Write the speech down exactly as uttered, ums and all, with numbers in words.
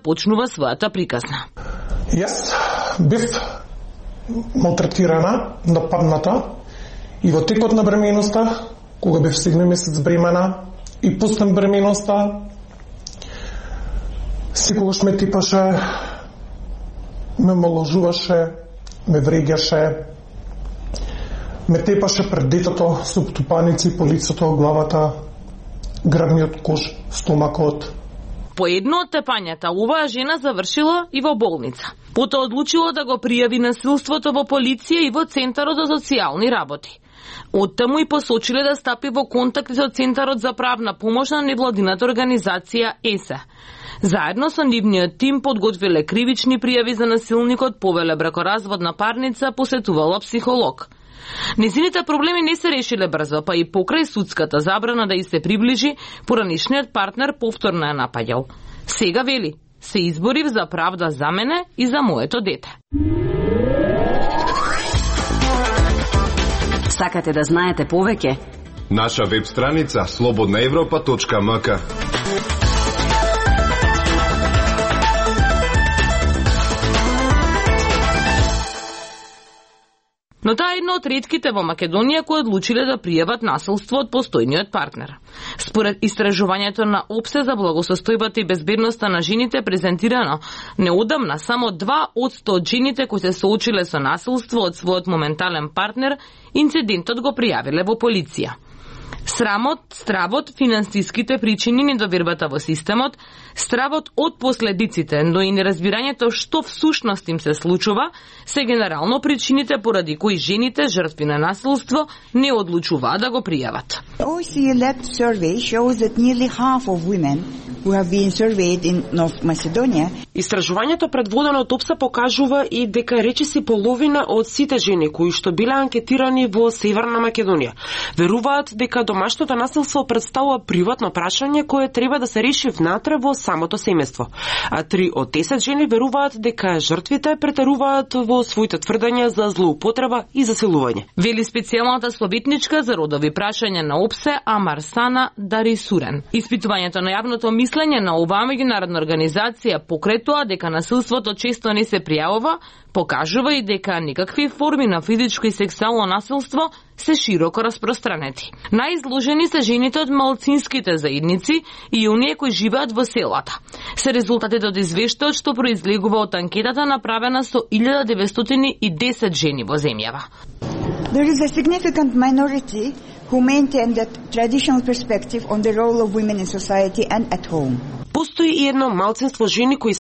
започнува својата приказна. Јас бив малтретирана, нападната и во текот на бременоста, кога бев седми месец бремена и пуснем бременоста, секогаш ме типаше, ме маложуваше, ме вреѓаше, ме тепаше пред детето со тупаници по лицето, главата, грбниот кош, стомакот. По едно од тепањата, оваа жена завршила и во болница. Потоа одлучила да го пријави насилството во полиција и во Центарот за социјални работи. Оттаму и посочиле да стапи во контакт со Центарот за правна помош на невладината организација ЕСЕ. Заедно со нивниот тим подготвиле кривични пријави за насилникот, повеле бракоразводна парница, посетувала психолог. Незините проблеми не се решиле брзо, па и покрај судската забрана да и се приближи, поранишниот партнер повторно ја напаѓал. Сега вели, се изборив за правда за мене и за моето дете. Сакате да знаете повеќе? Наша веб страница слободна европа точка ем ка. Но таа е едно од ретките во Македонија кои одлучиле да пријават насилство од постојниот партнер. Според истражувањето на ОПСЕ за благосостојбата и безбедноста на жените презентирано неодамна, само два од сто од жените кои се соочиле со насилство од својот моментален партнер, инцидентот го пријавиле во полиција. Срамот, стравот, финансиските причини, недовербата во системот, стравот од последиците, но и неразбирањето што всушност им се случува, се генерално причините поради кои жените, жртви на насилство, не одлучуваат да го пријават. O E C D-led survey shows that nearly half of women who have been surveyed in North Macedonia. Истражувањето предводено од ОПСЕ покажува и дека речиси половина од сите жени кои што биле анкетирани во Северна Македонија веруваат дека домашното насилство представува приватно прашање кое треба да се реши внатре во самото семејство. А три од десет жени веруваат дека жртвите претеруваат во своите тврдења за злоупотреба и засилување. Вели специјалната советничка за родови прашања на ОПСЕ Амарсана Дарисурен. Испитувањето на јавното мислење на оваа меѓународна организација покрај тоа дека насилството често не се пријавува, покажува и дека никакви форми на физичко и сексуално насилство се широко распространети. Најизложени се жените од малцинските заедници и оние кои живеат во селата. Се резултатите од извештајот што произлегува од анкетата направена со илјада деветстотини и десет жени во земјава. There is a significant minority who maintain that traditional perspective on the role of women in society and at home. Постои и едно малцинство жени кои